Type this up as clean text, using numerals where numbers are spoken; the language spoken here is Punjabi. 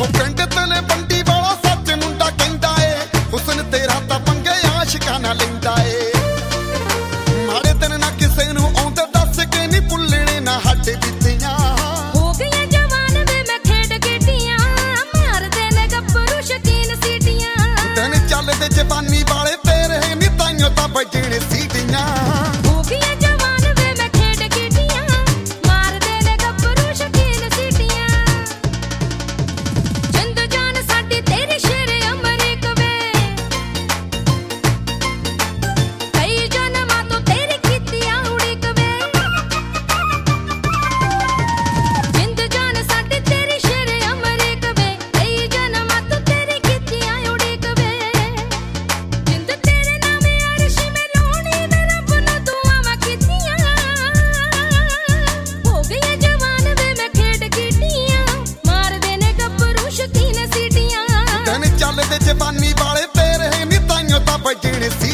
ਪਿੰਡ ਤਲੇ ਬੰਡੀ ਵਾਲਾ ਸੱਚ ਮੁੰਡਾ ਕਹਿੰਦਾ ਏ ਹੁਸਨ ਤੇਰਾ ਤਾਂ ਪੰਗੇ ਆਸ਼ਿਕਾਂ ਨਾਲ ਲੈਂਦਾ ਏ ਮਾੜੇ ਦਿਨ ਨਾ ਕਿਸੇ ਨੂੰ ਆਉਂਦੇ ਦੱਸ ਕੇ ਨਹੀਂ ਭੁੱਲਣੇ ਨਾ ਸਾਡੇ ਬੀਤੀਆਂ ਹੋ ਗਈਆਂ ਜਵਾਨ ਵੇ ਮੈਂ ਖੇਡ ਗੇਟੀਆਂ ਮਾਰਦੇ ਨੇ ਗੱਭਰੂ ਸ਼ਕੀਨ ਸੀਟੀਆਂ ਦਿਨ ਚੱਲਦੇ ਜਵਾਨੀ ਵਾਲੇ ਤੇਰੇ ਨੀ ਤਾਈਓ ਤਾਂ ਵੱਜਣੇ ਸੀਟੀਆਂ ਹੋ ਗਈਆਂ ਜਵਾਨ ਵੇ ਮੈਂ ਖੇਡ ਗੇਟੀਆਂ ਮਾਰਦੇ ਨੇ ਗੱਭਰੂ ਸ਼ਕੀਨ ਸੀਟੀਆਂ ਜਿੰਦ ਜਾਨ ਸਾਡੀ ਤੇਰੀ ਸ਼ੇਰ ਅਮਰੀਕ ਵੇ ਕਈ ਜਨਮਾਂ ਤੋਂ ਤੇਰੀ ਕੀਤੀਆਂ ਉਡੀਕ ਵੇ ਜਿੰਦ ਜਾਨ ਸਾਡੀ ਤੇਰੀ ਸ਼ੇਰ ਅਮਰੀਕ ਵੇ ਕਈ ਜਨਮਾਂ ਤੋਂ ਤੇਰੀ ਕੀਤੀਆਂ ਉਡੀਕ ਵੇ ਜਿੰਦ ਤੇਰੇ ਨਾਮੇ ਅਰਸ਼ ਮੈਂ ਲਾਉਣੀ ਵੇ ਰੱਬ ਨੂੰ ਦੁਆਵਾਂ ਕੀਤੀਆਂ ਹੋ ਗਈਆਂ ਜਵਾਨ ਵੇ ਮੈਂ ਖੇਡ ਗੀਟੀਆਂ ਮਾਰਦੇ ਨੇ ਗੱਭਰੂ ਸ਼ਕੀਨ ਸੀਟੀਆਂ ਦਿਨ ਚੱਲਦੇ ਜਵਾਨੀ ਵਾਲੇ ਤੇਰੇ ਨੀ ਤਾਈਓ ਤਾਂ ਵੱਜਣੇ ਸੀ